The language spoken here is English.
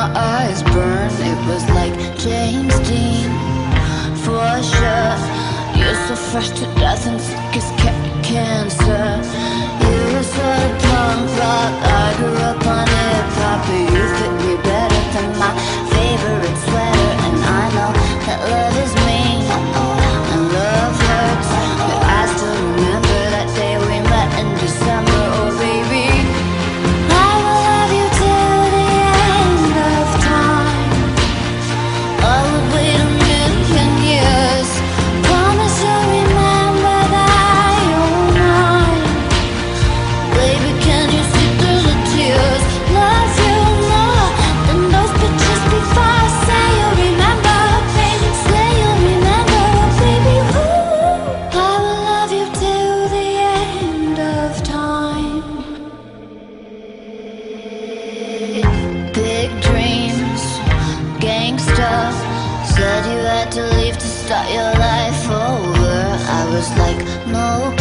eyes burn. It was like James Dean, for sure. You're so fresh to death and sick as cancer. You were sort of punk rock, I grew up on hip-hop, but you fit me better than my favorite sweater. And I know that love is mean and love hurts, but I still remember that day we met in December. Oh baby, I will love you till the end of time. I would wait a million years. Promise you'll remember that you're mine. Baby, can you see through the tears? Love you more than those pictures before. Say you'll remember, baby. Say you'll remember, baby. Ooh, I will love you till the end of time. Big dreams, gangsta. Said you had to leave to start your life over. I was like, no